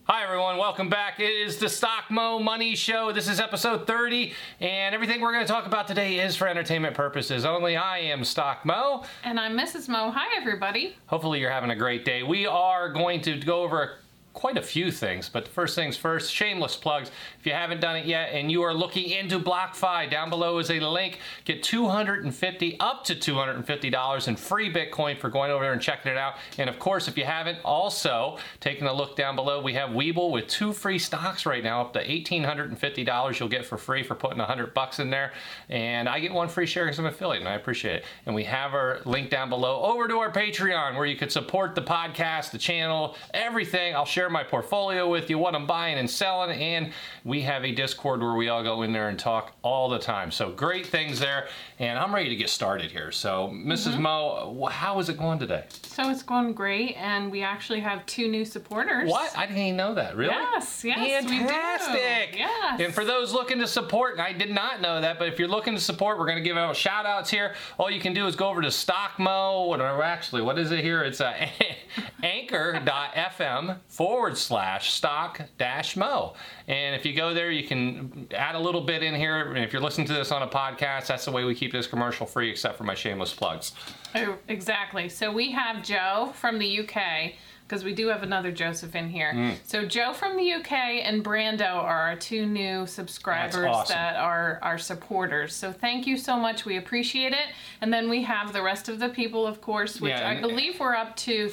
Hi everyone, welcome back. It is the Stock Mo Money Show. This is episode 30, and everything we're going to talk about today is for entertainment purposes only. I am Stock Mo. And I'm Mrs. Mo. Hi everybody. Hopefully you're having a great day. We are going to go over quite a few things, but first things first, shameless plugs. If you haven't done it yet and you are looking into BlockFi, down below is a link. Get up to $250 in free Bitcoin for going over there and checking it out. And of course, if you haven't also taken a look down below, we have Webull with 2 free stocks right now, up to $1,850 you'll get for free for putting $100 in there. And I get 1 free share because I'm an affiliate, and I appreciate it. And we have our link down below over to our Patreon where you could support the podcast, the channel, everything. I'll share my portfolio with you, what I'm buying and selling, and we have a Discord where we all go in there and talk all the time. So great things there, and I'm ready to get started here. So Mrs. Mo, how is it going today? So it's going great, and we actually have 2 new supporters. What? I didn't even know that. Really? Yes, Fantastic. we do. Yes. And for those looking to support, and I did not know that, but if you're looking to support, we're going to give out shout outs here. All you can do is go over to StockMo, what is it here? It's anchor.fm/stock-mo. And if you go there, you can add a little bit in here. And if you're listening to this on a podcast, that's the way we keep this commercial free, except for my shameless plugs. Oh, exactly. So we have Joe from the UK, because we do have another Joseph in here. So Joe from the UK and Brando are our 2 new subscribers. That's awesome. That are our supporters. So thank you so much. We appreciate it. And then we have the rest of the people, of course, which I believe we're up to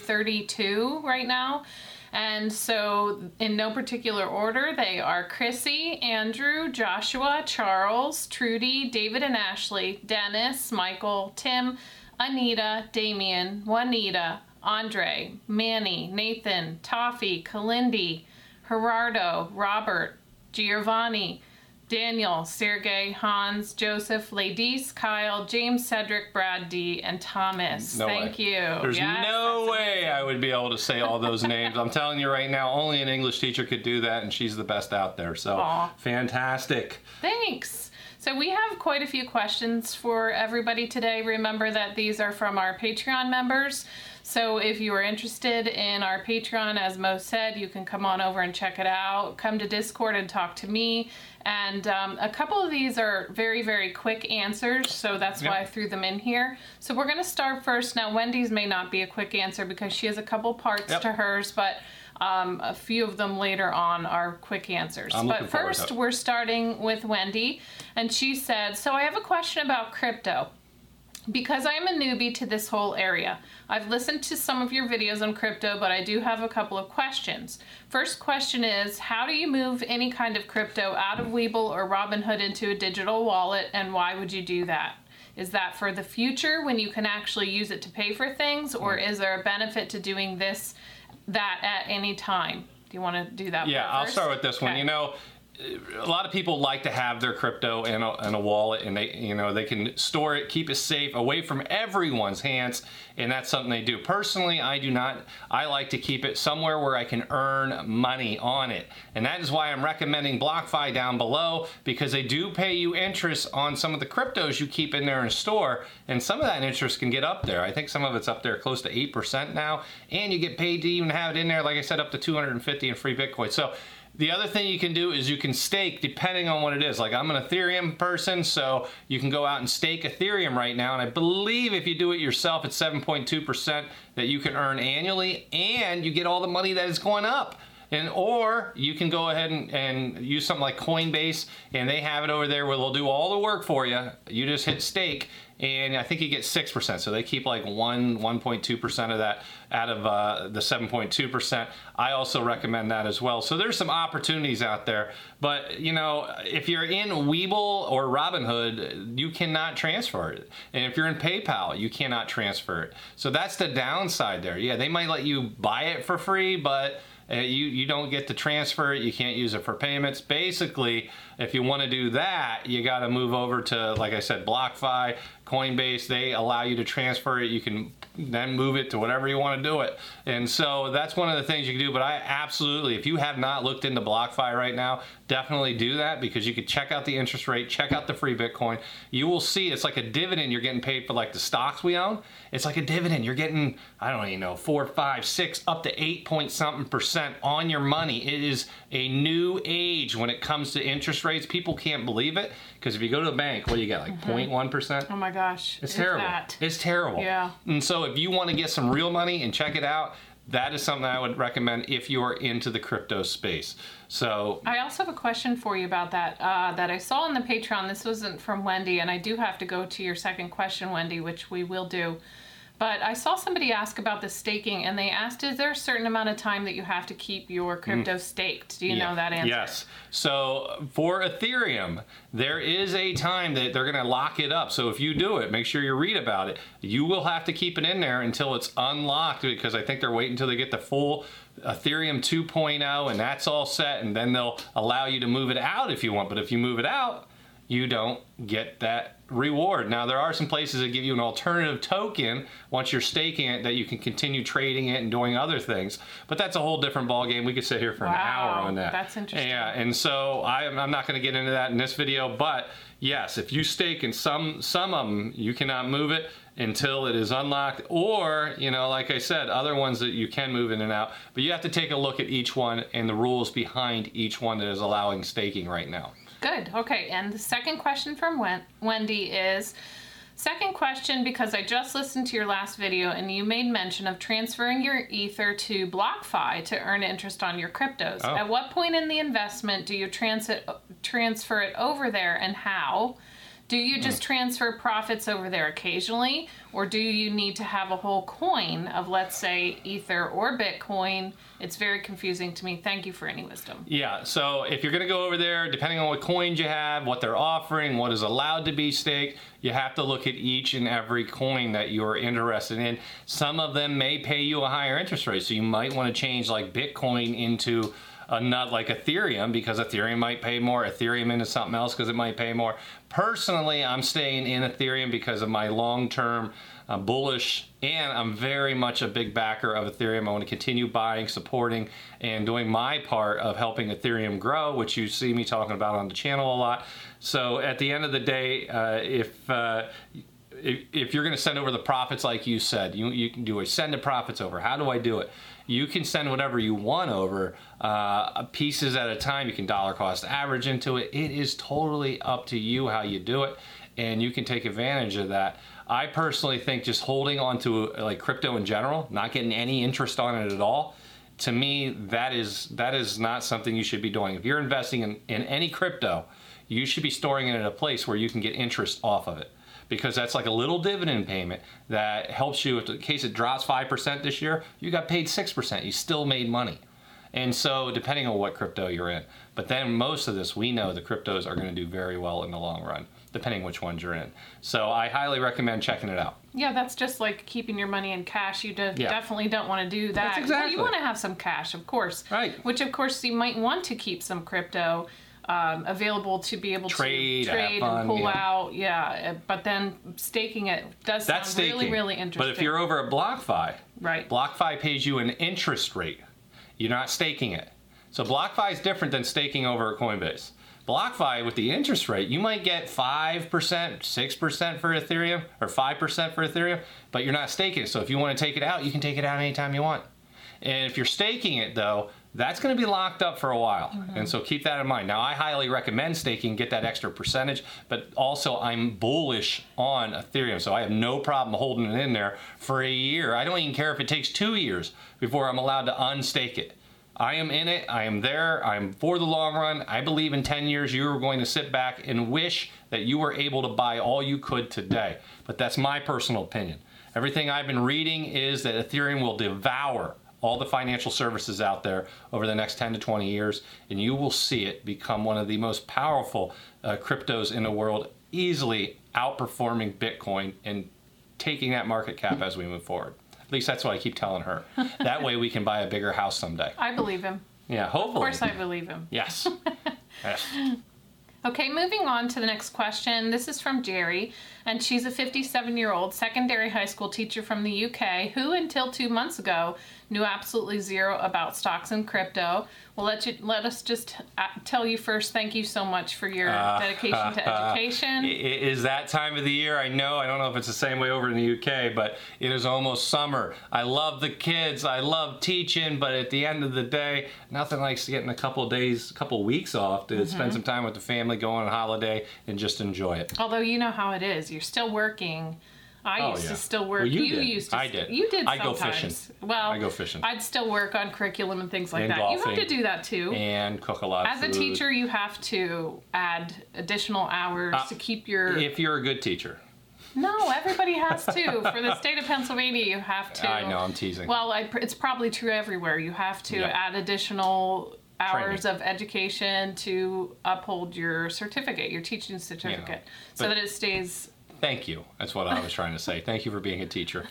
32 right now. And so in no particular order, they are Chrissy, Andrew, Joshua, Charles, Trudy, David and Ashley, Dennis, Michael, Tim, Anita, Damien, Juanita, Andre, Manny, Nathan, Toffee, Kalindi, Gerardo, Robert, Giovanni, Daniel, Sergey, Hans, Joseph, Ladies, Kyle, James, Cedric, Brad D, and Thomas. Thank you. There's no way I would be able to say all those names. I'm telling you right now, only an English teacher could do that, and she's the best out there. So fantastic. Thanks. So we have quite a few questions for everybody today. Remember that these are from our Patreon members. So if you are interested in our Patreon, as Mo said, you can come on over and check it out. Come to Discord and talk to me. And a couple of these are very, very quick answers, so that's why I threw them in here. So we're going to start first. Now, Wendy's may not be a quick answer because she has a couple parts to hers, but a few of them later on are quick answers. But first, we're starting with Wendy, and she said, so I have a question about crypto. Because I am a newbie to this whole area, I've listened to some of your videos on crypto, but I do have a couple of questions. First question is, how do you move any kind of crypto out of Webull or Robinhood into a digital wallet, and why would you do that? Is that for the future when you can actually use it to pay for things, or is there a benefit to doing that at any time? Do you want to do that? Yeah, I'll start with this one. You know, a lot of people like to have their crypto in a wallet, and they can store it, keep it safe, away from everyone's hands, and that's something they do. Personally, I do not. I like to keep it somewhere where I can earn money on it, and that is why I'm recommending BlockFi down below, because they do pay you interest on some of the cryptos you keep in there and store, and some of that interest can get up there. I think some of it's up there close to 8% now, and you get paid to even have it in there, like I said, up to $250 in free Bitcoin. So the other thing you can do is you can stake depending on what it is. Like, I'm an Ethereum person, so you can go out and stake Ethereum right now, and I believe if you do it yourself, it's 7.2% that you can earn annually, and you get all the money that is going up. Or you can go ahead and use something like Coinbase, and they have it over there where they'll do all the work for you. You just hit stake, and I think you get 6%. So they keep like 1.2% of that out of the 7.2%. I also recommend that as well. So there's some opportunities out there. But, you know, if you're in Webull or Robinhood, you cannot transfer it. And if you're in PayPal, you cannot transfer it. So that's the downside there. Yeah, they might let you buy it for free, but you don't get to transfer it. You can't use it for payments. Basically, if you want to do that, you got to move over to, like I said, BlockFi, Coinbase. They allow you to transfer it. You can then move it to whatever you want to do it. And so that's one of the things you can do. But I absolutely, if you have not looked into BlockFi right now, definitely do that, because you can check out the interest rate, check out the free Bitcoin. You will see it's like a dividend you're getting paid for, like the stocks we own. It's like a dividend. You're getting, I don't even know, 4, 5, 6, up to 8 point something %. 2% on your money. It is a new age when it comes to interest rates. People can't believe it because if you go to the bank, what do you get, like 0.1%? Oh my gosh. It's terrible. It's terrible. Yeah. And so if you want to get some real money and check it out, that is something I would recommend if you are into the crypto space. So I also have a question for you about that that I saw on the Patreon. This wasn't from Wendy, and I do have to go to your second question, Wendy, which we will do. But I saw somebody ask about the staking, and they asked, is there a certain amount of time that you have to keep your crypto staked? Do you know that answer? Yes. So for Ethereum, there is a time that they're going to lock it up. So if you do it, make sure you read about it. You will have to keep it in there until it's unlocked, because I think they're waiting until they get the full Ethereum 2.0 and that's all set, and then they'll allow you to move it out if you want. But if you move it out, you don't get that reward. Now, there are some places that give you an alternative token once you're staking it that you can continue trading it and doing other things, but that's a whole different ballgame. We could sit here for an hour on that. That's interesting. Yeah, and so I'm not going to get into that in this video, but yes, if you stake in some of them, you cannot move it until it is unlocked, or, you know, like I said, other ones that you can move in and out, but you have to take a look at each one and the rules behind each one that is allowing staking right now. Good. Okay. And the second question from Wendy is, second question, because I just listened to your last video and you made mention of transferring your Ether to BlockFi to earn interest on your cryptos. Oh. At what point in the investment do you transfer it over there, and how? Do you just transfer profits over there occasionally, or do you need to have a whole coin of, let's say, Ether or Bitcoin? It's very confusing to me. Thank you for any wisdom. Yeah, so if you're going to go over there, depending on what coins you have, what they're offering, what is allowed to be staked, you have to look at each and every coin that you're interested in. Some of them may pay you a higher interest rate, so you might want to change like Bitcoin into not like Ethereum, because Ethereum might pay more, Ethereum into something else because it might pay more. Personally, I'm staying in Ethereum because of my long-term bullish, and I'm very much a big backer of Ethereum. I want to continue buying, supporting, and doing my part of helping Ethereum grow, which you see me talking about on the channel a lot. So at the end of the day, if you're going to send over the profits, like you said, you can do a send the profits over. How do I do it? You can send whatever you want over, pieces at a time. You can dollar cost average into it. It is totally up to you how you do it, and you can take advantage of that. I personally think just holding on to like crypto in general, not getting any interest on it at all, to me, that is not something you should be doing. If you're investing in any crypto, you should be storing it in a place where you can get interest off of it, because that's like a little dividend payment that helps you. If in case it drops 5% this year, you got paid 6%. You still made money. And so depending on what crypto you're in. But then most of this, we know the cryptos are going to do very well in the long run, depending which ones you're in. So I highly recommend checking it out. Yeah, that's just like keeping your money in cash. You definitely don't want to do that. That's exactly. Well, you want to have some cash, of course. Right. Which, of course, you might want to keep some crypto available to be able trade to trade and pull out. Yeah, but then staking it does sound really, really interesting. But if you're over at BlockFi, right, BlockFi pays you an interest rate. You're not staking it. So BlockFi is different than staking over at Coinbase. BlockFi, with the interest rate, you might get 5%, 6% for Ethereum, or 5% for Ethereum, but you're not staking it. So if you want to take it out, you can take it out anytime you want. And if you're staking it, though, that's going to be locked up for a while. And so keep that in mind. Now, I highly recommend staking, get that extra percentage, but also I'm bullish on Ethereum. So I have no problem holding it in there for a year. I don't even care if it takes 2 years before I'm allowed to unstake it. I am in it. I am there. I'm for the long run. I believe in 10 years you are going to sit back and wish that you were able to buy all you could today. But that's my personal opinion. Everything I've been reading is that Ethereum will devour all the financial services out there over the next 10 to 20 years, and you will see it become one of the most powerful cryptos in the world, easily outperforming Bitcoin and taking that market cap as we move forward. At least that's what I keep telling her. That way we can buy a bigger house someday. I believe him. Yeah, hopefully. Of course I believe him. Yes. Yes. Okay, moving on to the next question. This is from Jerry, And she's a 57-year-old secondary high school teacher from the UK who, until 2 months ago, knew absolutely zero about stocks and crypto. Well, let us just tell you first, thank you so much for your dedication to education. It is that time of the year. I know. I don't know if it's the same way over in the UK, but it is almost summer. I love the kids. I love teaching, but at the end of the day, nothing like getting a couple weeks off to spend some time with the family, go on a holiday, and just enjoy it. Although you know how it is. You're still working. I used to still work. Well, you did. Used to. I did. You did. I sometimes. go fishing. Well, I go fishing. I'd still work on curriculum and things like And that. golfing. You have to do that too. And cook a lot of As food. a teacher, you have to add additional hours to keep your. If you're a good teacher. No, everybody has to. For the state of Pennsylvania, you have to. I know, I'm teasing. Well, it's probably true everywhere. You have to add additional hours of education to uphold your certificate, your teaching certificate, so that it stays. Thank you. That's what I was trying to say. Thank you for being a teacher.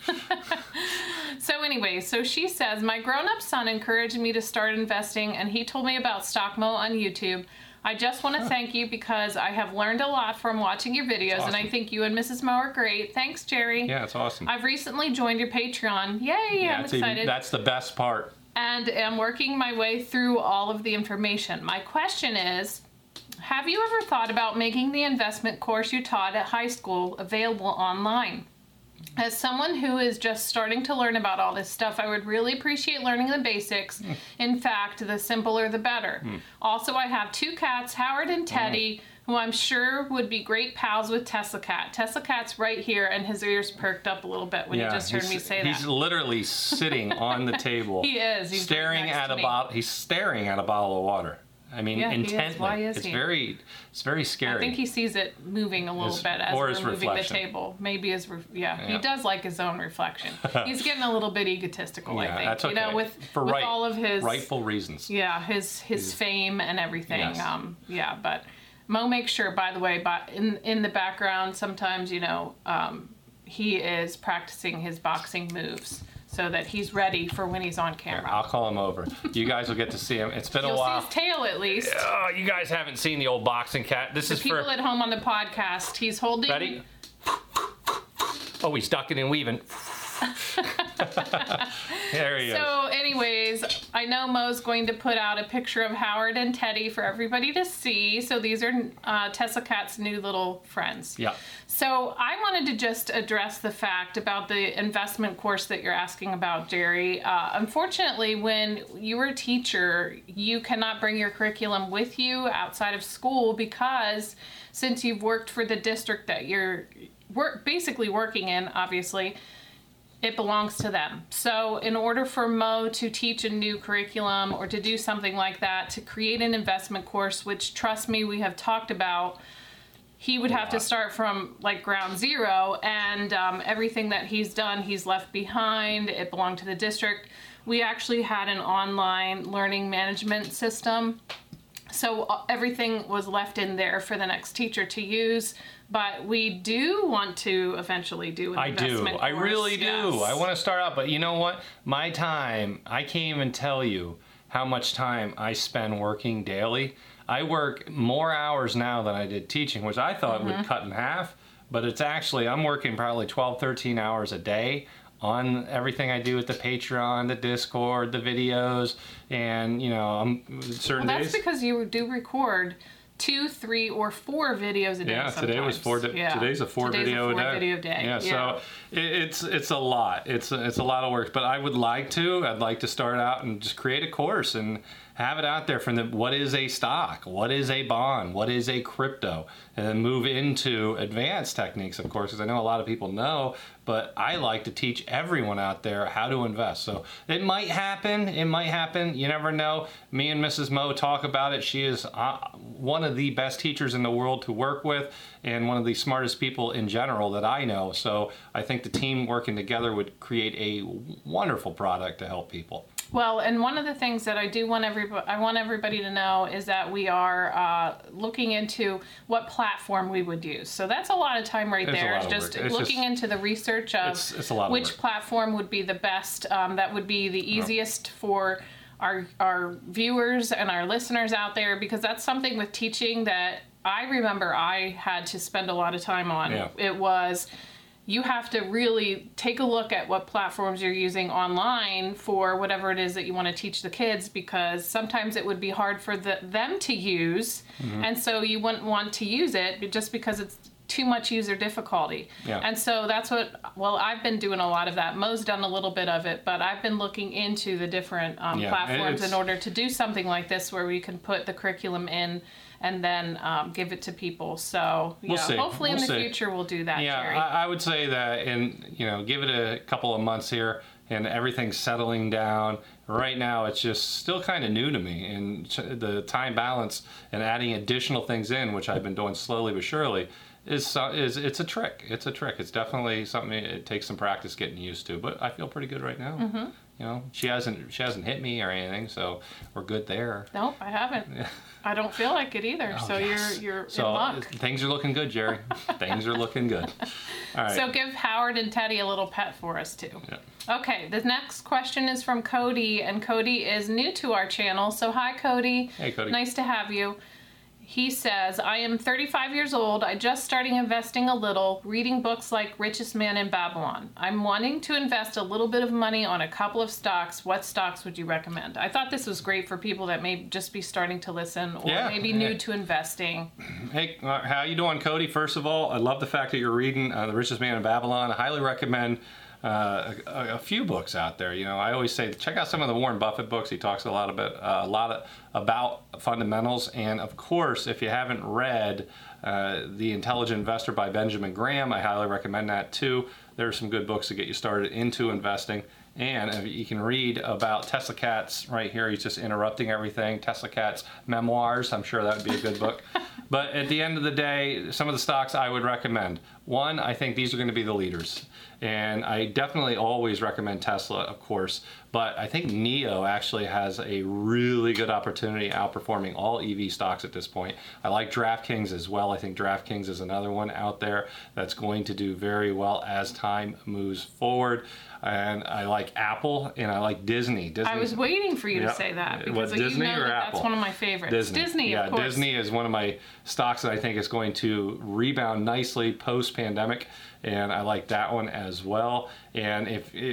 So anyway, so she says, my grown-up son encouraged me to start investing, and he told me about StockMo on YouTube. I just want to thank you because I have learned a lot from watching your videos, awesome. and I think you and Mrs. Mo are great. Thanks, Jerry. Yeah, it's awesome. I've recently joined your Patreon. Yay, I'm excited. That's the best part. And am working my way through all of the information. My question is, have you ever thought about making the investment course you taught at high school available online? As someone who is just starting to learn about all this stuff, I would really appreciate learning the basics. In fact, the simpler the better. Also, I have 2 cats, Howard and Teddy, who I'm sure would be great pals with Tesla Cat. Tesla Cat's right here, and his ears perked up a little bit when you just heard me say that. He's literally sitting on the table. He is. He's staring at a bottle. He's staring at a bottle of water. I mean, intently. He is. Why is he? It's very scary. I think he sees it moving a little bit as we're moving reflection. the table. Maybe he does like his own reflection. He's getting a little bit egotistical, I think. That's okay. You know, with all of his rightful reasons. Yeah, his fame and everything. Yes. But Mo makes sure, by the way, in the background, sometimes he is practicing his boxing moves, so that he's ready for when he's on camera. I'll call him over. You guys will get to see him. It's been a while. You'll see his tail at least. Oh, you guys haven't seen the old boxing cat. This is people at home on the podcast. He's holding. Ready? Oh, he's ducking and weaving. There he is. So anyways, I know Mo's going to put out a picture of Howard and Teddy for everybody to see. So these are Tesla Cat's new little friends. Yeah. So I wanted to just address the fact about the investment course that you're asking about, Jerry. Unfortunately, when you're a teacher, you cannot bring your curriculum with you outside of school because since you've worked for the district that you're basically working in, obviously, it belongs to them. So in order for Mo to teach a new curriculum or to do something like that, to create an investment course, which trust me, we have talked about, he would have to start from like ground zero, and everything that he's done, he's left behind. It belonged to the district. We actually had an online learning management system. So everything was left in there for the next teacher to use. But we do want to eventually do an investment course. I really do. I want to start out, but you know what? My time, I can't even tell you how much time I spend working daily. I work more hours now than I did teaching, which I thought would cut in half. But it's actually, I'm working probably 12, 13 hours a day on everything I do with the Patreon, the Discord, the videos, and, I'm certain days. That's because you do record 2, 3, or 4 videos a day. Yeah, today was 4. Today's a 4 video a day. Yeah, so it's a lot. It's a lot of work. But I'd like to start out and just create a course and have it out there from what is a stock, what is a bond, what is a crypto, and then move into advanced techniques, of course, because I know a lot of people know, but I like to teach everyone out there how to invest. So it might happen. You never know. Me and Mrs. Mo talk about it. She is one of the best teachers in the world to work with and one of the smartest people in general that I know. So I think the team working together would create a wonderful product to help people. Well, and one of the things that I want everybody to know is that we are looking into what platform we would use. So that's a lot of time there. Just looking into the research of which platform would be the best, that would be the easiest for our viewers and our listeners out there, because that's something with teaching that I remember I had to spend a lot of time on. Yeah. It was, you have to really take a look at what platforms you're using online for whatever it is that you want to teach the kids, because sometimes it would be hard for them to use, and so you wouldn't want to use it just because it's too much user difficulty. Yeah. And so that's what, well, I've been doing a lot of that. Mo's done a little bit of it, but I've been looking into the different platforms in order to do something like this where we can put the curriculum in and then give it to people. So We'll see. hopefully We'll in the see. future we'll do that, Yeah, Jerry. I would say that, give it a couple of months here, and everything's settling down. Right now, it's just still kind of new to me, and the time balance and adding additional things in, which I've been doing slowly but surely, it's a trick. It's a trick. It's definitely something it takes some practice getting used to. But I feel pretty good right now. Mm-hmm. You know, she hasn't hit me or anything, so we're good there. Nope, I haven't. I don't feel like it either. Oh, so yes. you're So in luck. things are looking good, Jerry. Things are looking good. All right. So give Howard and Teddy a little pet for us too. Yeah. Okay, the next question is from Cody, and Cody is new to our channel. So hi, Cody. Hey, Cody. Nice to have you. He says, I am 35 years old. I just starting investing a little, reading books like Richest Man in Babylon. I'm wanting to invest a little bit of money on a couple of stocks. What stocks would you recommend? I thought this was great for people that may just be starting to listen or maybe new to investing. Hey, how you doing, Cody? First of all, I love the fact that you're reading The Richest Man in Babylon. I highly recommend a few books out there. You know, I always say check out some of the Warren Buffett books. He talks a lot about fundamentals, and of course, if you haven't read The Intelligent Investor by Benjamin Graham, I highly recommend that too. There are some good books to get you started into investing. And you can read about Tesla Cat's right here. He's just interrupting everything. Tesla Cat's memoirs. I'm sure that would be a good book. But at the end of the day, some of the stocks I would recommend. One, I think these are going to be the leaders. And I definitely always recommend Tesla, of course. But I think NIO actually has a really good opportunity outperforming all EV stocks at this point. I like DraftKings as well. I think DraftKings is another one out there that's going to do very well as time moves forward. And I like Apple, and I like Disney. I was waiting for you to say that, because Disney you know or that Apple? that's one of my favorites. Disney, yeah, of course. Disney is one of my stocks that I think is going to rebound nicely post-pandemic, and I like that one as well. And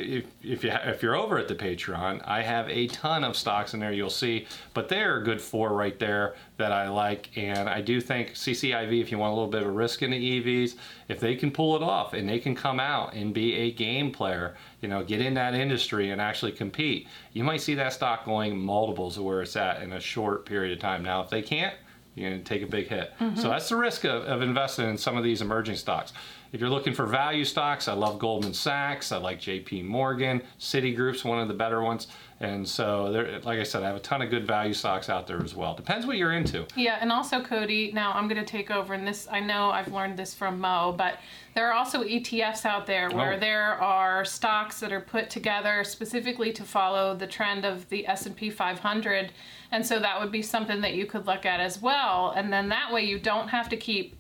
if you're over at the Patreon, I have a ton of stocks in there you'll see, but there are good 4 right there that I like. And I do think CCIV, if you want a little bit of a risk in the EVs, if they can pull it off and they can come out and be a game player, you know, get in that industry and actually compete, you might see that stock going multiples of where it's at in a short period of time. Now, if they can't, you're going to take a big hit. So that's the risk of investing in some of these emerging stocks. If you're looking for value stocks, I love Goldman Sachs. I like JP Morgan. Citigroup's one of the better ones. And so, like I said, I have a ton of good value stocks out there as well. Depends what you're into. Yeah, and also, Cody, now I'm going to take over, and this, I know I've learned this from Mo, but there are also ETFs out there where there are stocks that are put together specifically to follow the trend of the S&P 500. And so that would be something that you could look at as well. And then that way you don't have to keep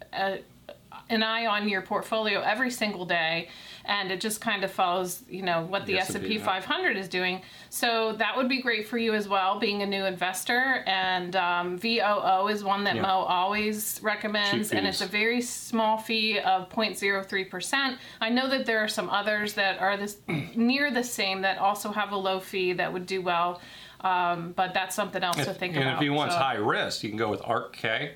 an eye on your portfolio every single day, and it just kind of follows, you know, what the S&P 500 is doing. So that would be great for you as well, being a new investor. And VOO is one that Mo always recommends, and it's a very small fee of 0.03%. I know that there are some others that are near the same that also have a low fee that would do well. But that's something else to think about. And if you want high risk, you can go with ARKK.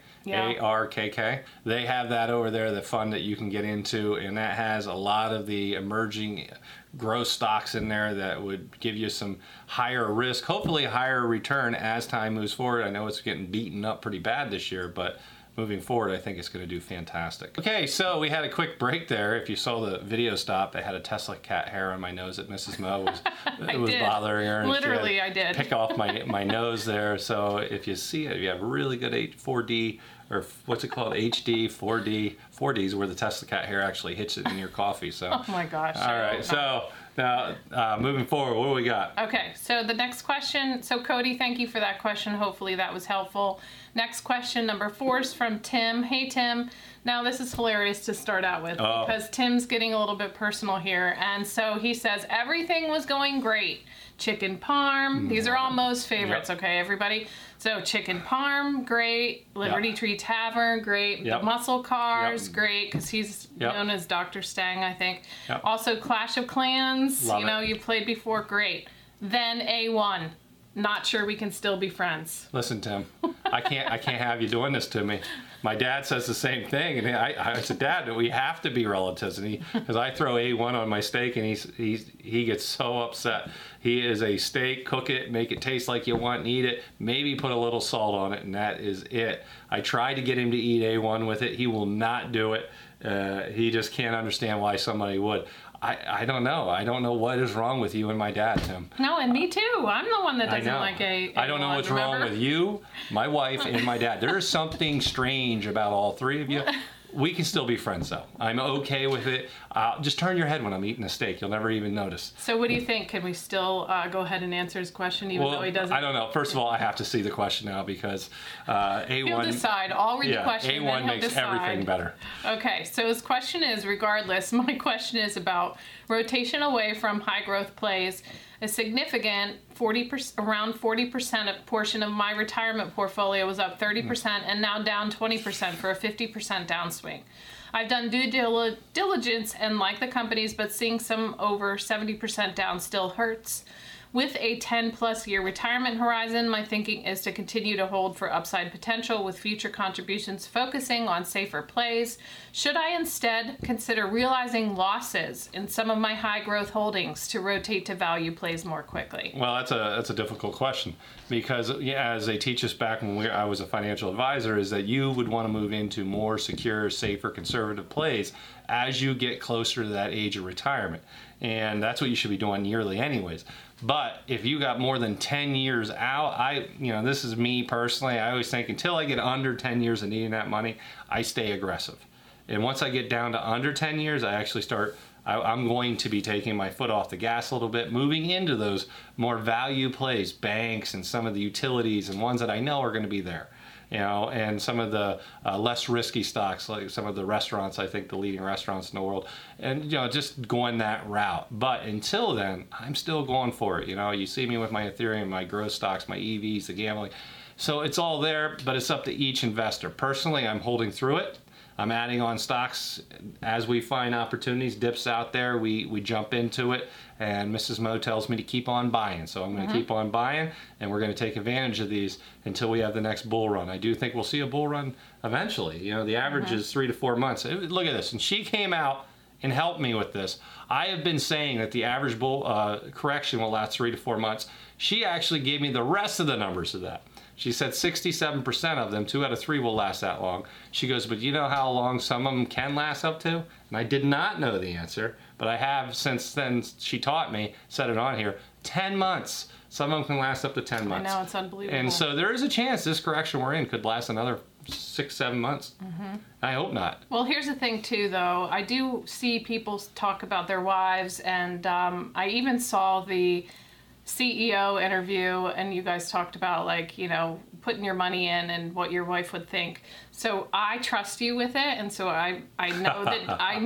ARKK. They have that over there, the fund that you can get into, and that has a lot of the emerging growth stocks in there that would give you some higher risk, hopefully a higher return as time moves forward. I know it's getting beaten up pretty bad this year, but moving forward, I think it's going to do fantastic. Okay, so we had a quick break there. If you saw the video stop, I had a Tesla cat hair on my nose that Mrs. Mo was bothering her. And literally, I did. Pick off my nose there. So if you see it, you have really good 4D, or what's it called, HD, 4D. 4D is where the Tesla cat hair actually hits it in your coffee. So. Oh my gosh. All right, so now moving forward, what do we got? Okay, so the next question. So Cody, thank you for that question. Hopefully that was helpful. Next question, number 4, is from Tim. Hey, Tim. Now, this is hilarious to start out with because Tim's getting a little bit personal here. And so he says, everything was going great. Chicken parm. These are all Mo's favorites, okay, everybody? So Chicken Parm, great. Liberty Tree Tavern, great. The Muscle Cars, great, because he's known as Dr. Stang, I think. Also Clash of Clans, you played before, great. Then A1. Not sure we can still be friends. Listen, Tim, I can't have you doing this to me. My dad says the same thing, and I said, Dad, we have to be relatives. And because I throw A1 on my steak, and he gets so upset. He is a steak, cook it, make it taste like you want, and eat it. Maybe put a little salt on it, and that is it. I tried to get him to eat A1 with it. He will not do it. He just can't understand why somebody would. I don't know. I don't know what is wrong with you and my dad, Tim. No, and me too. I'm the one that doesn't like A1. I don't know what's wrong with you, my wife, and my dad. There is something strange about all three of you. We can still be friends, though. I'm okay with it. Just turn your head when I'm eating a steak. You'll never even notice. So what do you think? Can we still go ahead and answer his question, even though he doesn't? I don't know. First of all, I have to see the question now because A1... He'll decide. I'll read the question, A1 makes everything better. Okay, so his question is, regardless, my question is about rotation away from high-growth plays. A significant around 40% portion of my retirement portfolio was up 30% and now down 20% for a 50% downswing. I've done due diligence and like the companies, but seeing some over 70% down still hurts. With a 10-plus year retirement horizon, my thinking is to continue to hold for upside potential with future contributions focusing on safer plays. Should I instead consider realizing losses in some of my high-growth holdings to rotate to value plays more quickly? Well, that's a difficult question because as they teach us back when I was a financial advisor, is that you would want to move into more secure, safer, conservative plays as you get closer to that age of retirement. And that's what you should be doing yearly anyways. But if you got more than 10 years out, this is me personally, I always think until I get under 10 years of needing that money, I stay aggressive. And once I get down to under 10 years, I actually I'm going to be taking my foot off the gas a little bit, moving into those more value plays, banks and some of the utilities and ones that I know are going to be there. And some of the less risky stocks, like some of the restaurants, I think the leading restaurants in the world, and just going that route. But until then, I'm still going for it. You see me with my Ethereum, my growth stocks, my EVs, the gambling. So it's all there, but it's up to each investor. Personally, I'm holding through it. I'm adding on stocks as we find opportunities, dips out there, we jump into it, and Mrs. Mo tells me to keep on buying. So I'm going to keep on buying, and we're going to take advantage of these until we have the next bull run. I do think we'll see a bull run eventually. The average is 3 to 4 months. Look at this. And she came out and helped me with this. I have been saying that the average bull correction will last 3 to 4 months. She actually gave me the rest of the numbers of that. She said 67% of them, 2 out of 3 will last that long. She goes, but you know how long some of them can last up to? And I did not know the answer, but I have since then, she taught me, said it on here, 10 months. Some of them can last up to 10 months. I know, it's unbelievable. And so there is a chance this correction we're in could last another 6-7 months. I hope not. Well, here's the thing too, though. I do see people talk about their wives, and I even saw the CEO interview, and you guys talked about putting your money in and what your wife would think. So I trust you with it, and so I know that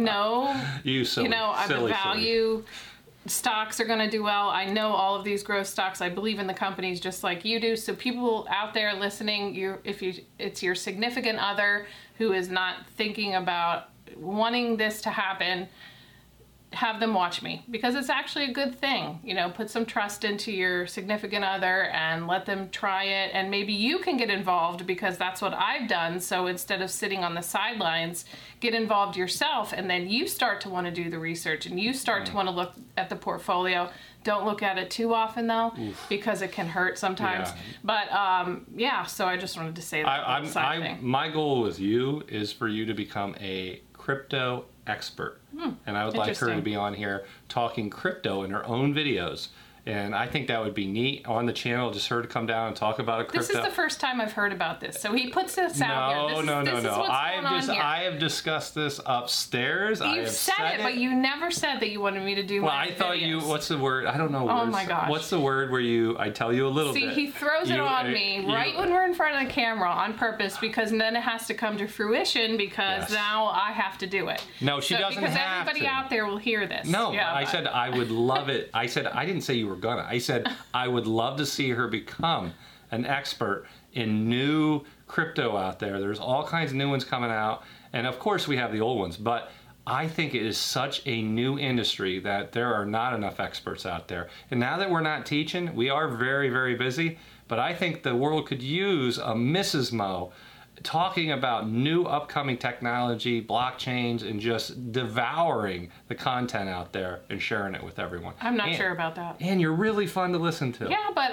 the value stocks are going to do well. I know all of these growth stocks. I believe in the companies just like you do. So people out there listening, if it's your significant other who is not thinking about wanting this to happen, have them watch me, because it's actually a good thing. Put some trust into your significant other and let them try it, and maybe you can get involved, because that's what I've done. So instead of sitting on the sidelines, get involved yourself, and then you start to want to do the research and you start to want to look at the portfolio. Don't look at it too often though, because it can hurt sometimes. But so I just wanted to say that. My goal with you is for you to become a crypto expert. And I would like her to be on here talking crypto in her own videos. And I think that would be neat on the channel, just her to come down and talk about a crypto. This is the first time I've heard about this. So he puts this out here. No. I have discussed this upstairs. You've said it, but you never said that you wanted me to do my videos. I thought what's the word? I don't know words. Oh my gosh. What's the word where I tell you a little bit? See, he throws it on me right when we're in front of the camera on purpose, because then it has to come to fruition, because now I have to do it. No, she doesn't have to. Because everybody out there will hear this. No, I said I would love it. I didn't say you were gonna. I said I would love to see her become an expert in new crypto out there. There's all kinds of new ones coming out. And of course we have the old ones, but I think it is such a new industry that there are not enough experts out there. And now that we're not teaching, we are very, very busy, but I think the world could use a Mrs. Mo talking about new upcoming technology, blockchains, and just devouring the content out there and sharing it with everyone. I'm not sure about that. And you're really fun to listen to. Yeah, but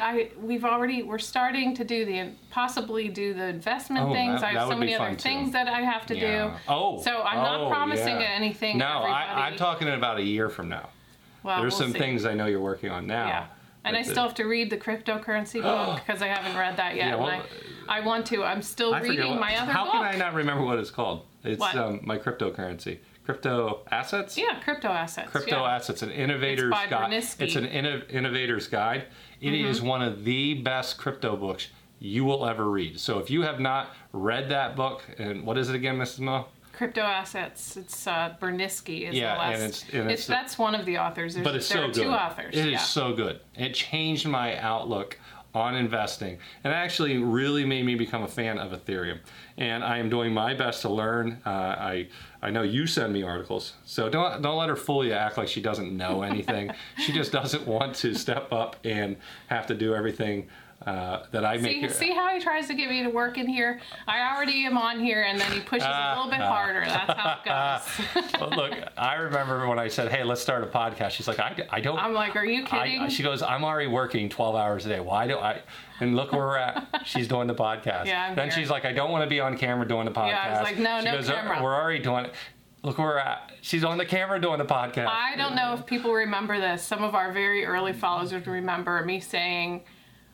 we're starting to possibly do the investment things. I have so many other things that I have to do. So I'm not promising anything. No, I'm talking about a year from now. Well, there's some things I know you're working on now. Yeah. And I still have to read the cryptocurrency book because I haven't read that yet. Yeah, I want to. I'm still reading my other book. How can I not remember what it's called? It's my cryptocurrency. Crypto assets? Yeah, crypto assets. Crypto assets, an innovator's guide. It's an innovator's guide. It is one of the best crypto books you will ever read. So if you have not read that book, and what is it again, Mrs. Mo? Crypto assets. It's Bernisky is the last. And that's one of the authors. But it's so good. There are two authors. It is so good. It changed my outlook on investing, and actually really made me become a fan of Ethereum. And I am doing my best to learn. I know you send me articles, so don't let her fool you, act like she doesn't know anything. She just doesn't want to step up and have to do everything that I make. See how he tries to get me to work in here? I already am on here, and then he pushes a little bit harder. That's how it goes. Well, look, I remember when I said, hey, let's start a podcast. She's like, I don't. I'm like, are you kidding? She goes, I'm already working 12 hours a day. Why do I? And look where we're at. She's doing the podcast. Yeah, then she's like, I don't want to be on camera doing the podcast. Yeah, I was like, no camera. We're already doing it. Look where we're at. She's on the camera doing the podcast. I don't know if people remember this. Some of our very early followers would remember me saying,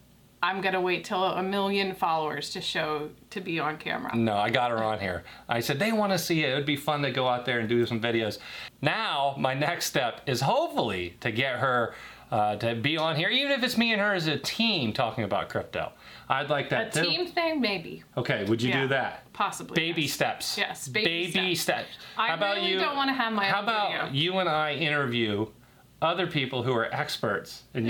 I'm going to wait till 1 million followers to be on camera. No, I got her on here. I said, they want to see it. It would be fun to go out there and do some videos. Now, my next step is hopefully to get her to be on here, even if it's me and her as a team talking about crypto. I'd like that too. A team thing, maybe. Okay, would you do that? Possibly. Baby steps. Yes, baby steps. I really don't want to have my own video. How about you and I interview other people who are experts, and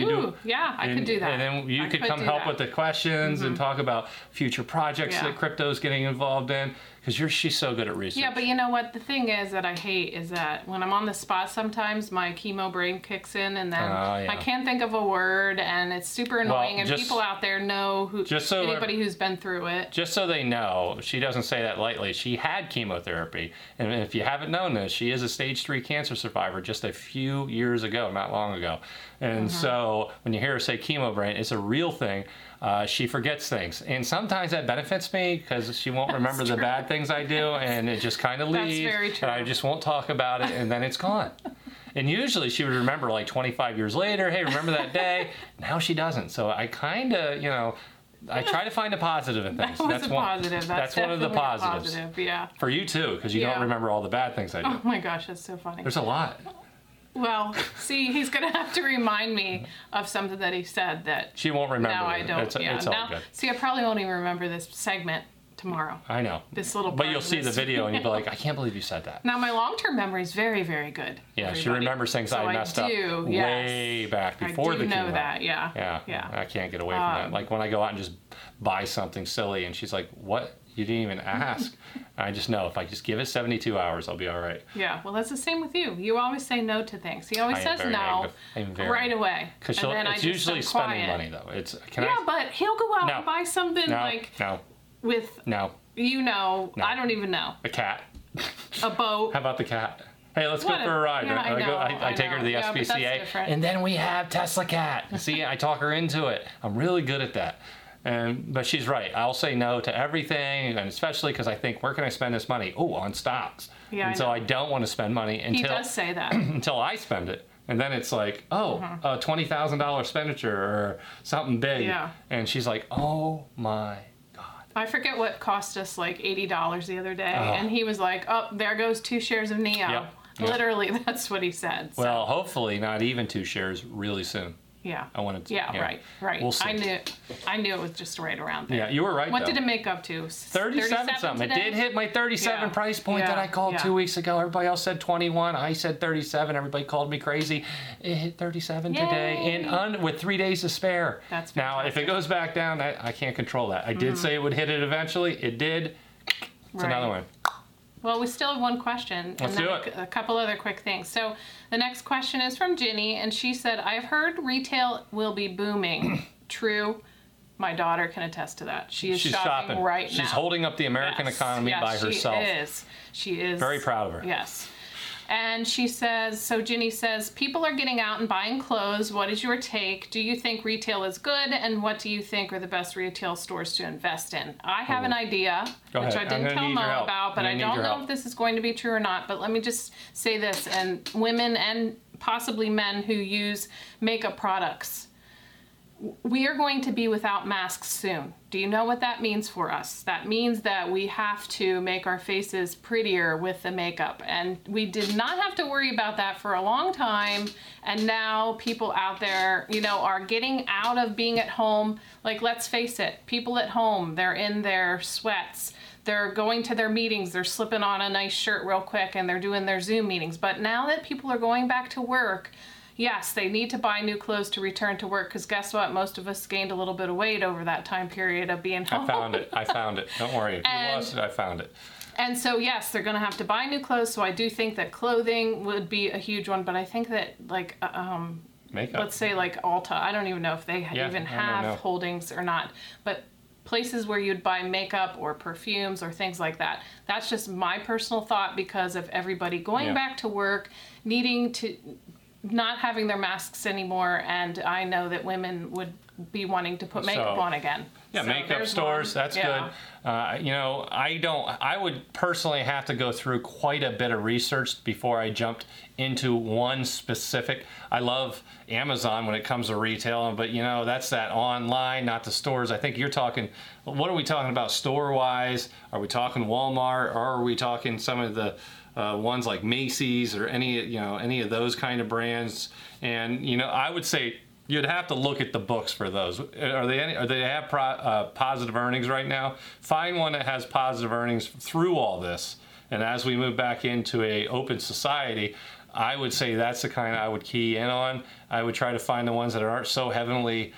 I could do that. And then you could come help with the questions and talk about future projects that crypto's getting involved in, because she's so good at research. Yeah, but you know what? The thing is that I hate is that when I'm on the spot, sometimes my chemo brain kicks in, and then I can't think of a word, and it's super annoying. And people out there know anybody who's been through it. Just so they know, she doesn't say that lightly. She had chemotherapy, and if you haven't known this, she is a stage 3 cancer survivor just a few years ago, not long ago. And so when you hear her say chemo brain, it's a real thing. She forgets things, and sometimes that benefits me because she won't remember the bad things I do, and it just kind of leaves. That's very true. And I just won't talk about it, and then it's gone. And usually she would remember like 25 years later, hey, remember that day? Now she doesn't. So I kind of, I try to find a positive in things. That's one of the positives. Yeah. For you too, because you don't remember all the bad things I do. Oh my gosh, that's so funny. There's a lot. Well, see, he's going to have to remind me of something that he said that she won't remember. Now I don't. It's all good. See, I probably won't even remember this segment tomorrow. I know. This little part. But you'll see the video and you'll be like, I can't believe you said that. Now, my long-term memory is very, very good. Yeah, she remembers things I messed up way back before the chemo. I do know that, yeah. I can't get away from that. Like when I go out and just buy something silly and she's like, what? You didn't even ask. I just know if I just give it 72 hours, I'll be all right. Yeah, well, that's the same with you. You always say no to things. He always says no right away. Because it's usually spending money, though. But he'll go out and buy something with, I don't even know. A cat. A boat. How about the cat? Hey, let's go for a ride. Yeah, I take her to the SPCA, and then we have Tesla Cat. See, I talk her into it. I'm really good at that. But she's right. I'll say no to everything, and especially because I think, where can I spend this money? Oh, on stocks. Yeah, so I don't want to spend money until he does say that until I spend it, and then it's like, a $20,000 expenditure or something big. Yeah. And she's like, oh my God. I forget what cost us like $80 the other day, and he was like, oh, there goes 2 shares of NEO. Yep. Literally, that's what he said. Well, hopefully not even 2 shares really soon. Yeah. I wanted to. Yeah, right. We'll see. I knew it was just right around there. Yeah, you were right. What though. did it make up to? 37 something. Today? It did hit my 37 price point that I called 2 weeks ago. Everybody else said 21. I said 37. Everybody called me crazy. It hit 37 today, and with 3 days to spare. That's now, if it goes back down, I can't control that. I did say it would hit it eventually. It did. It's another one. Well, we still have one question. Let's do it. A couple other quick things. So the next question is from Ginny, and she said, I've heard retail will be booming. True. My daughter can attest to that. She's shopping right now. She's holding up the American economy by herself. She is. Very proud of her. Yes. And she says, so Ginny says, people are getting out and buying clothes. What is your take? Do you think retail is good? And what do you think are the best retail stores to invest in? I have an idea, which I didn't tell Mo about, but I don't know if this is going to be true or not. But let me just say this, and women and possibly men who use makeup products, we are going to be without masks soon. Do you know what that means for us? That means that we have to make our faces prettier with the makeup. And we did not have to worry about that for a long time. And now people out there, you know, are getting out of being at home. Like, let's face it, people at home, they're in their sweats. They're going to their meetings, they're slipping on a nice shirt real quick, and they're doing their Zoom meetings. But now that people are going back to work, yes, they need to buy new clothes to return to work, because guess what? Most of us gained a little bit of weight over that time period of being home. I found it. Don't worry. If you lost it, I found it. And so, yes, they're going to have to buy new clothes. So I do think that clothing would be a huge one. But I think that, like, makeup. Let's say like Ulta. I don't even know if they even have holdings or not. But places where you'd buy makeup or perfumes or things like that. That's just my personal thought, because of everybody going back to work, needing to... not having their masks anymore, and I know that women would be wanting to put makeup on again. Yeah, so makeup stores, that's good. You know, I would personally have to go through quite a bit of research before I jumped into one specific. I love Amazon when it comes to retail, but you know, that's that online, not the stores. I think you're talking, what are we talking about store-wise? Are we talking Walmart, or are we talking some of the ones like Macy's or any of those kind of brands? And you know, I would say you'd have to look at the books for those. Are they have positive earnings right now? Find one that has positive earnings through all this. And as we move back into a open society, I would say that's the kind I would key in on. I would try to find the ones that aren't so heavily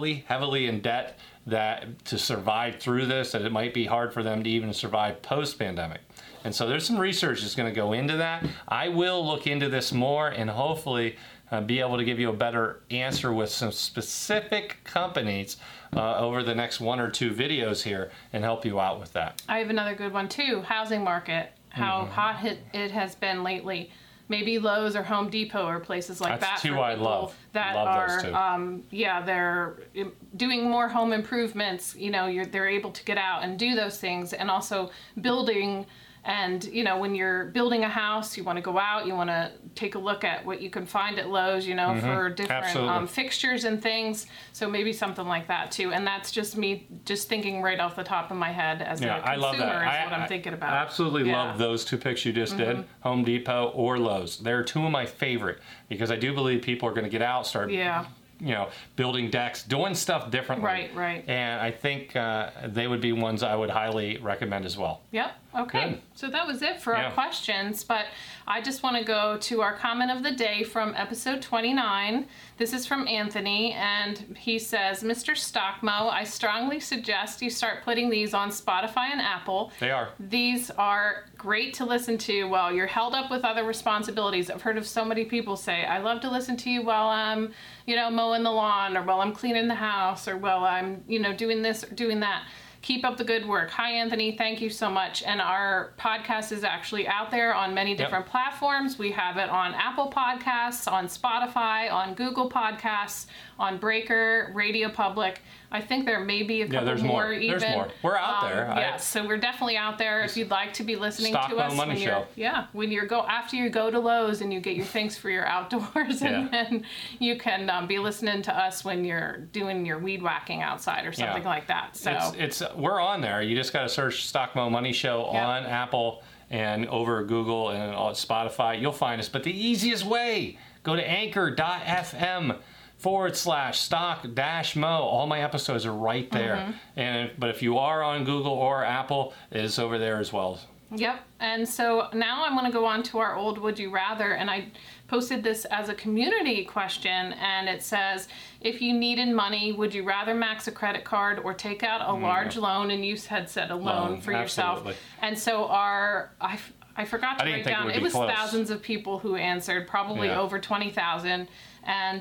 in debt that to survive through this, that it might be hard for them to even survive post-pandemic. And so there's some research that's going to go into that. I will look into this more and hopefully be able to give you a better answer with some specific companies over the next 1 or 2 videos here and help you out with that. I have another good one too. Housing market, how hot it has been lately. Maybe Lowe's or Home Depot or places like that. That's two I love. That love those two. They're doing more home improvements. You know, they're able to get out and do those things, and also building. And, you know, when you're building a house, you want to go out, you want to take a look at what you can find at Lowe's, you know, for different fixtures and things. So maybe something like that, too. And that's just me just thinking right off the top of my head as a consumer I love that. is what I'm thinking about. I absolutely love those 2 picks you just did, Home Depot or Lowe's. They're 2 of my favorite, because I do believe people are going to get out, start building decks, doing stuff differently. Right. And I think they would be ones I would highly recommend as well. Yep. Okay. Good. So that was it for our questions, but I just want to go to our comment of the day from episode 29. This is from Anthony, and he says, Mr. Stockmo, I strongly suggest you start putting these on Spotify and Apple. They are. These are great to listen to while you're held up with other responsibilities. I've heard of so many people say, I love to listen to you while I'm, mowing the lawn, or while I'm cleaning the house, or while I'm, doing this or doing that. Keep up the good work. Hi, Anthony. Thank you so much. And our podcast is actually out there on many different platforms. We have it on Apple Podcasts, on Spotify, on Google Podcasts, on Breaker, Radio Public. I think there may be a couple more even. There's more. We're out there. Yes, so we're definitely out there. If you'd like to be listening to us Money Show. when you're after you go to Lowe's and you get your things for your outdoors, and then you can be listening to us when you're doing your weed whacking outside or something like that. So we're on there. You just got to search Stockmo Money Show on Apple and over Google and on Spotify. You'll find us. But the easiest way, go to anchor.fm. /stock-mo. All my episodes are right there. But if you are on Google or Apple, it's over there as well. Yep. And so now I'm going to go on to our old Would You Rather, and I posted this as a community question, and it says, if you needed money, would you rather max a credit card or take out a large loan? And you had said a loan for yourself. Absolutely. And so I forgot to write down, it was close. thousands of people who answered, probably over 20,000. And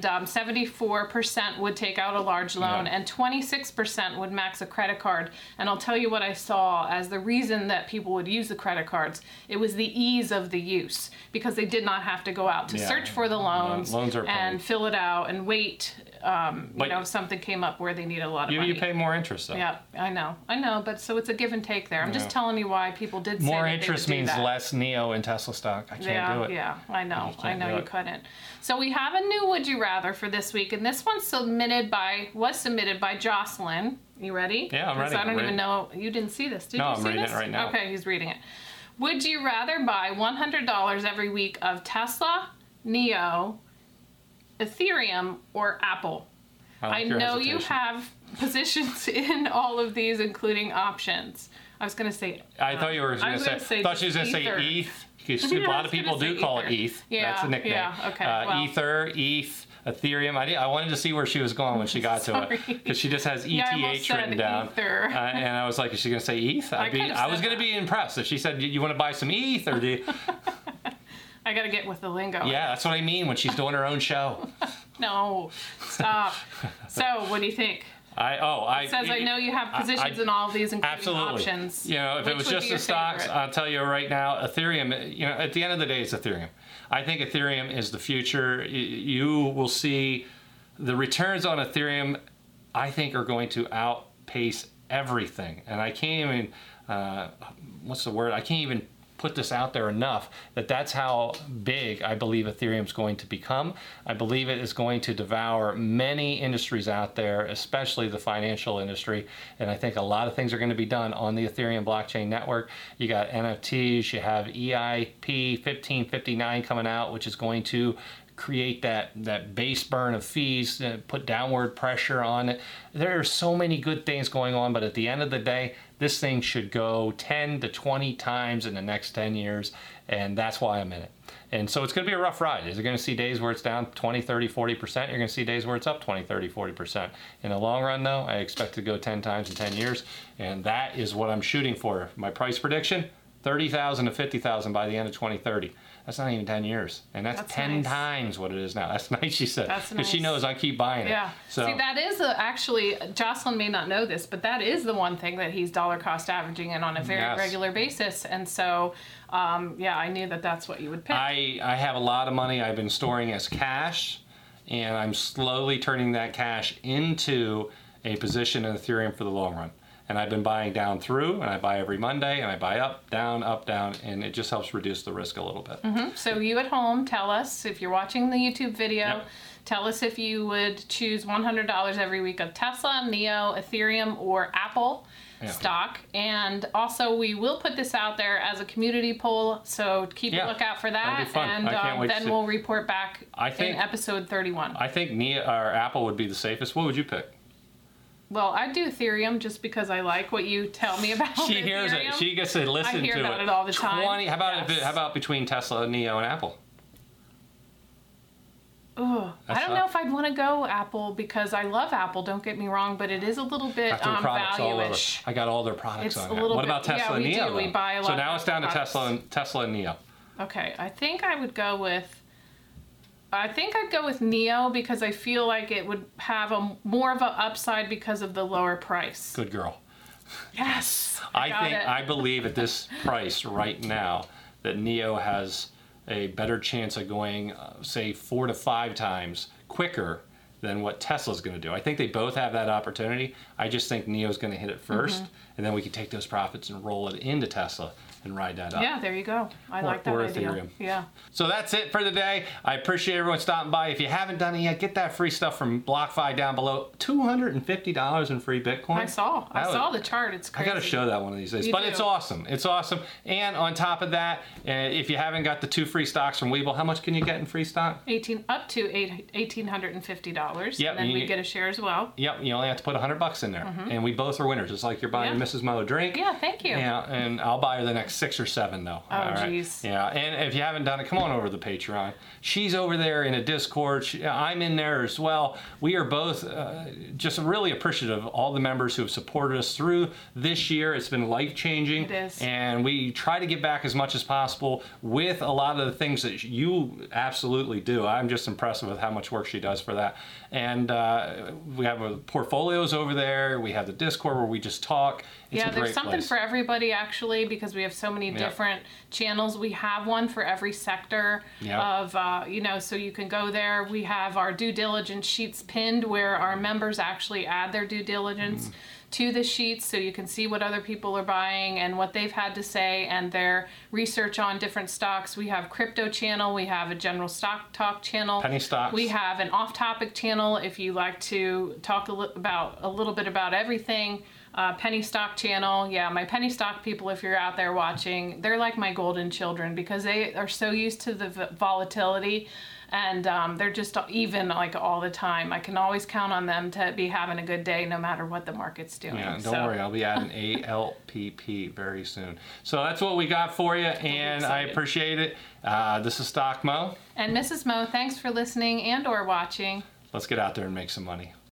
74% would take out a large loan, and 26% would max a credit card. And I'll tell you what I saw as the reason that people would use the credit cards. It was the ease of the use, because they did not have to go out to search for the loans and fill it out and wait. If something came up where they needed a lot of money. You pay more interest, though. Yeah, I know, but so it's a give and take there. I'm just telling you why people did say more that interest they would do means that. less NIO and Tesla stock. I can't do it. Yeah, I know you it. couldn't. So we have a new Would You Rather for this week, and this one's submitted by Jocelyn. You ready? Yeah, I'm ready. I don't even know. You didn't see this, did you? No, see I'm reading this? it right now. Okay, he's reading it. Would you rather buy $100 every week of Tesla, NIO, Ethereum, or Apple? I know you have positions in all of these, including options. I was going to say. I thought you were going to say. Thought she was going to say ETH. Because a lot of people do call it ETH. Yeah, that's a nickname. Yeah, okay. Ether, ETH, Ethereum. I wanted to see where she was going when she got to it, because she just has ETH written down. And I was like, is she going to say ETH? I was going to be impressed if she said, you want to buy some ETH, or do you? I got to get with the lingo. Yeah, that's what I mean when she's doing her own show. No, stop. So, what do you think? It says I know you have positions in all of these, including absolutely. Options. If it was just the stocks, favorite? I'll tell you right now, Ethereum, at the end of the day, it's Ethereum. I think Ethereum is the future. You will see the returns on Ethereum, I think, are going to outpace everything. And I can't even, I can't even put this out there enough that that's how big I believe Ethereum's going to become. I believe it is going to devour many industries out there, especially the financial industry. And I think a lot of things are going to be done on the Ethereum blockchain network. You got NFTs, you have EIP 1559 coming out, which is going to create that base burn of fees, put downward pressure on it. There are so many good things going on, but at the end of the day, this thing should go 10 to 20 times in the next 10 years, and that's why I'm in it. And so it's going to be a rough ride. You're going to see days where it's down 20, 30, 40%. You're going to see days where it's up 20, 30, 40%. In the long run, though, I expect to go 10 times in 10 years, and that is what I'm shooting for. My price prediction, 30,000 to 50,000 by the end of 2030. That's not even 10 years. And that's 10 times what it is now. That's nice, she said. That's because she knows I keep buying it. Yeah. So, see, that is actually, Jocelyn may not know this, but that is the one thing that he's dollar cost averaging in on a very regular basis. And so, I knew that that's what you would pick. I have a lot of money I've been storing as cash, and I'm slowly turning that cash into a position in Ethereum for the long run. And I've been buying down through, and I buy every Monday, and I buy up, down, and it just helps reduce the risk a little bit. Mm-hmm. So you at home, tell us, if you're watching the YouTube video, tell us if you would choose $100 every week of Tesla, NIO, Ethereum, or Apple stock. And also, we will put this out there as a community poll, so keep a lookout for that. That'd be fun. And I can't wait then we'll report back in episode 31. I think NIO or Apple would be the safest. What would you pick? Well, I do Ethereum just because I like what you tell me about. She hears it. She gets to listen to it. I hear about it all the time. How about between Tesla, NIO, and Apple? Ugh. I don't know if I'd want to go Apple because I love Apple. Don't get me wrong, but it is a little bit value-ish. I got all their products on it. What about Tesla and NIO? Yeah, we buy a lot. So now it's down to Tesla and NIO. Okay, I think I would go with. I think I'd go with NIO because I feel like it would have more of an upside because of the lower price. Good girl. Yes. I believe at this price right now that NIO has a better chance of going, say, 4 to 5 times quicker than what Tesla's going to do. I think they both have that opportunity. I just think NIO's going to hit it first, and then we can take those profits and roll it into Tesla and ride that up. Yeah, there you go. I like that idea. Ethereum. Yeah. So that's it for the day. I appreciate everyone stopping by. If you haven't done it yet, get that free stuff from BlockFi down below. $250 in free Bitcoin. I saw the chart. It's crazy. I got to show that one of these days. It's awesome. It's awesome. And on top of that, if you haven't got the 2 free stocks from Webull, how much can you get in free stock? $1,850. Yep, and then you- we get a share as well. Yep, you only have to put $100 in there, and we both are winners. It's like you're buying Yeah. Mrs. Mo a drink. Yeah, thank you. Yeah, and I'll buy her the next 6 or 7 though. Oh, All right? geez. Yeah, and if you haven't done it, come on over to the Patreon. She's over there in a Discord. I'm in there as well. We are both just really appreciative of all the members who have supported us through this year. It's been life-changing. It is. And we try to give back as much as possible with a lot of the things that you absolutely do. I'm just impressed with how much work she does for that. And we have portfolios over there. We have the Discord where we just talk. It's Yeah, a great there's something place. for everybody actually, because we have so many different channels. We have one for every sector of, so you can go there. We have our due diligence sheets pinned where our members actually add their due diligence to the sheets, so you can see what other people are buying and what they've had to say and their research on different stocks. We have crypto channel, we have a general stock talk channel, Penny stocks. we have an off-topic channel if you like to talk a little bit about everything. Penny stock channel, yeah, my penny stock people, if you're out there watching, they're like my golden children because they are so used to the volatility. And they're just even like all the time. I can always count on them to be having a good day no matter what the market's doing. Yeah, don't worry. I'll be adding ALPP very soon. So that's what we got for you, and I excited. appreciate it. This is Stock Mo. And Mrs. Mo, thanks for listening and or watching. Let's get out there and make some money.